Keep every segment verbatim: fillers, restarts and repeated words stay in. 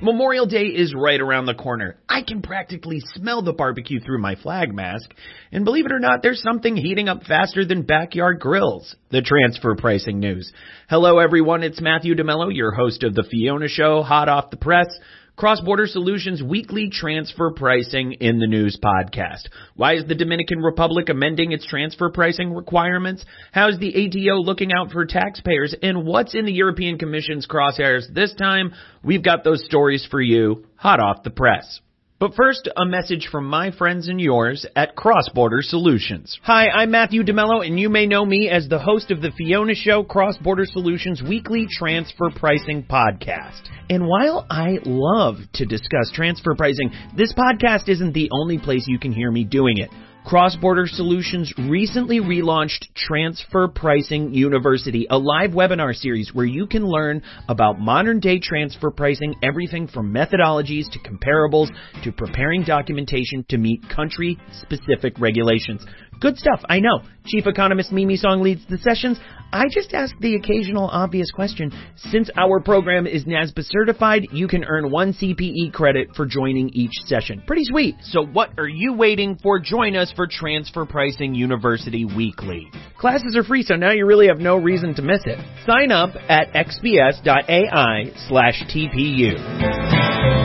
Memorial Day is right around the corner. I can practically smell the barbecue through my flag mask. And believe it or not, there's something heating up faster than backyard grills. The transfer pricing news. Hello, everyone. It's Matthew DeMello, your host of The Fiona Show, hot off the press. Cross-Border Solutions weekly transfer pricing in the news podcast. Why is the Dominican Republic amending its transfer pricing requirements? How is the A T O looking out for taxpayers? And what's in the European Commission's crosshairs this time? We've got those stories for you, hot off the press. But first, a message from my friends and yours at Cross-Border Solutions. Hi, I'm Matthew DeMello, and you may know me as the host of the Fiona Show, Cross-Border Solutions weekly transfer pricing podcast. And while I love to discuss transfer pricing, this podcast isn't the only place you can hear me doing it. Cross-Border Solutions recently relaunched Transfer Pricing University, a live webinar series where you can learn about modern-day transfer pricing, everything from methodologies to comparables to preparing documentation to meet country-specific regulations. Good stuff, I know. Chief Economist Mimi Song leads the sessions. I just ask the occasional obvious question. Since our program is NASBA certified, you can earn one C P E credit for joining each session. Pretty sweet. So what are you waiting for? Join us for Transfer Pricing University Weekly. Classes are free, so now you really have no reason to miss it. Sign up at xbs.ai slash TPU.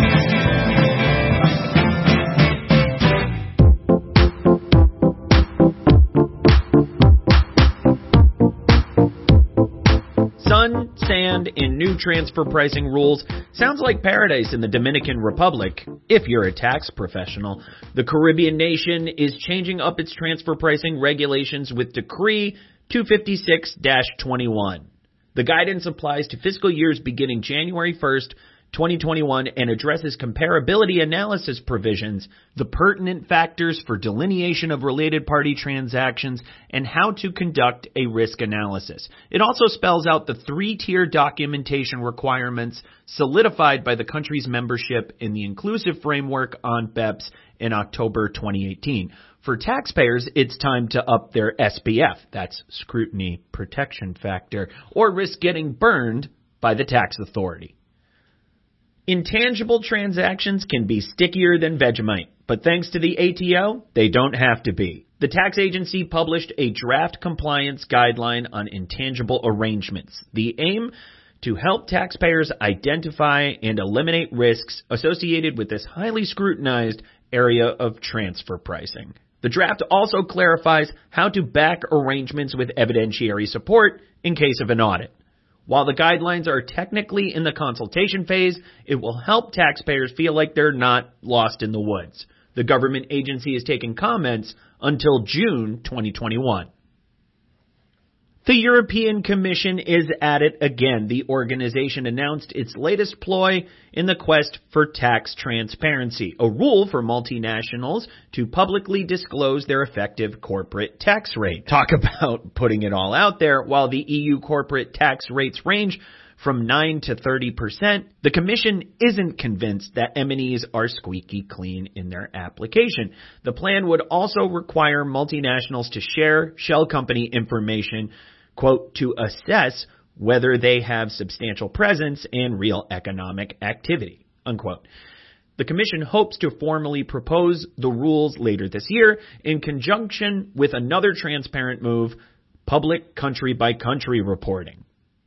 Sun, sand, and new transfer pricing rules sounds like paradise in the Dominican Republic, if you're a tax professional. The Caribbean nation is changing up its transfer pricing regulations with Decree two fifty-six dash twenty-one. The guidance applies to fiscal years beginning January first, twenty twenty-one, and addresses comparability analysis provisions, the pertinent factors for delineation of related party transactions, and how to conduct a risk analysis. It also spells out the three-tier documentation requirements solidified by the country's membership in the Inclusive Framework on BEPS in October twenty eighteen. For taxpayers, it's time to up their S P F, that's Scrutiny Protection Factor, or risk getting burned by the tax authority. Intangible transactions can be stickier than Vegemite, but thanks to the A T O, they don't have to be. The tax agency published a draft compliance guideline on intangible arrangements. The aim? To help taxpayers identify and eliminate risks associated with this highly scrutinized area of transfer pricing. The draft also clarifies how to back arrangements with evidentiary support in case of an audit. While the guidelines are technically in the consultation phase, it will help taxpayers feel like they're not lost in the woods. The government agency is taking comments until June twenty twenty-one. The European Commission is at it again. The organization announced its latest ploy in the quest for tax transparency, a rule for multinationals to publicly disclose their effective corporate tax rate. Talk about putting it all out there. While the E U corporate tax rates range from nine to thirty percent, the Commission isn't convinced that M and Es are squeaky clean in their application. The plan would also require multinationals to share shell company information, quote, to assess whether they have substantial presence and real economic activity, unquote. The Commission hopes to formally propose the rules later this year in conjunction with another transparent move, public country-by-country reporting.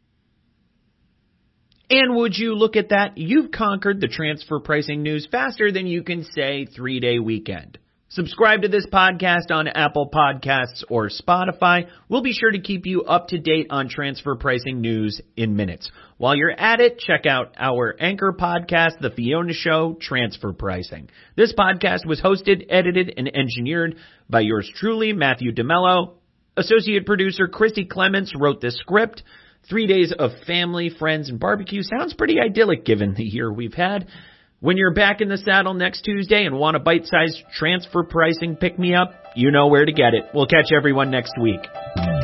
And would you look at that? You've conquered the transfer pricing news faster than you can say three-day weekend. Subscribe to this podcast on Apple Podcasts or Spotify. We'll be sure to keep you up to date on transfer pricing news in minutes. While you're at it, check out our anchor podcast, The Fiona Show, Transfer Pricing. This podcast was hosted, edited, and engineered by yours truly, Matthew DeMello. Associate producer Christy Clements wrote this script. Three days of family, friends, and barbecue sounds pretty idyllic given the year we've had. When you're back in the saddle next Tuesday and want a bite-sized transfer pricing pick-me-up, you know where to get it. We'll catch everyone next week.